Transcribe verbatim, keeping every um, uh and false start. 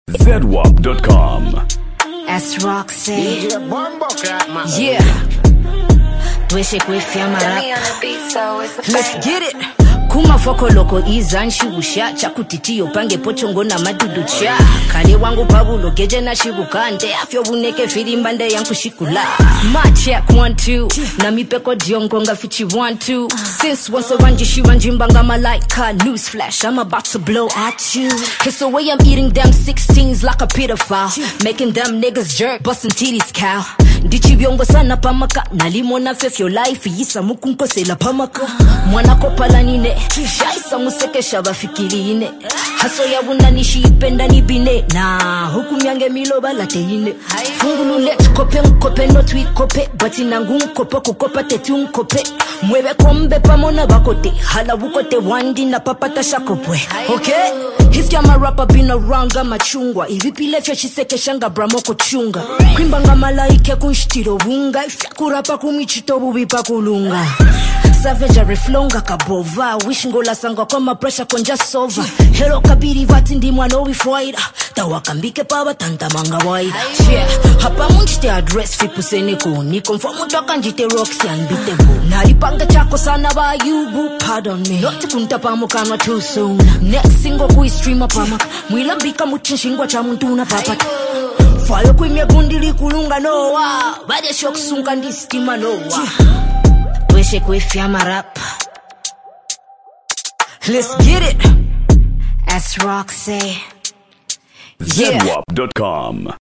zedwap dot com. That's Roxy. Yeah. Tweshe kwefya mara. Let's get it. Kuma foko loko izanshi usha chakutitiyo pange pochongo na madudu cha kale wangu pabulo geje na shibukande afyo buneke firimbande yanku shikula my check one two na mipeko diongo nga fichi one two since once around you shiwanji mbanga malaika news flash I'm about to blow at you it's the way I'm eating them sixteens like a pedophile making them niggas jerk busting titties cow ndichi biongo sana pamaka nalimona fefyo life yisa mukunkosela pamaka mwana kopala nine shaisa musekesha bafikirine haso ya bunanishi ipenda nibine na huku myange miloba lateine fungulule kope nkope no twi kope batina ngunkope kukopa tetu nkope mwebe kombe pamona bakote hala bukote wandi na papata shakopwe okay his kama rapper been around gama chungwa ivipile fya chisekeshanga bramoko chunga kwimbanga malaike kunshitiro bunga ifya kurapa kumichito bubipa kulunga savage reflonga kabova wish ngola sanga kama pressure konja sova hello kabiri vati ndi mwana wifoida tawakambike paba tanta manga waida yeah hapa munchite address fipusene ko ni conform toka njite Roxy unbeatable nalipanga chako sana ba you pardon me not kunta pamukanwa too soon next single ku streamer pamaka mwilambika muchinshingwa cha muntu na papa fire kwimye gundili kulunga noa bade shock sunga ndi stima noa tweshe kwefya marap. Let's get it. That's Roxy. zedwap dot com.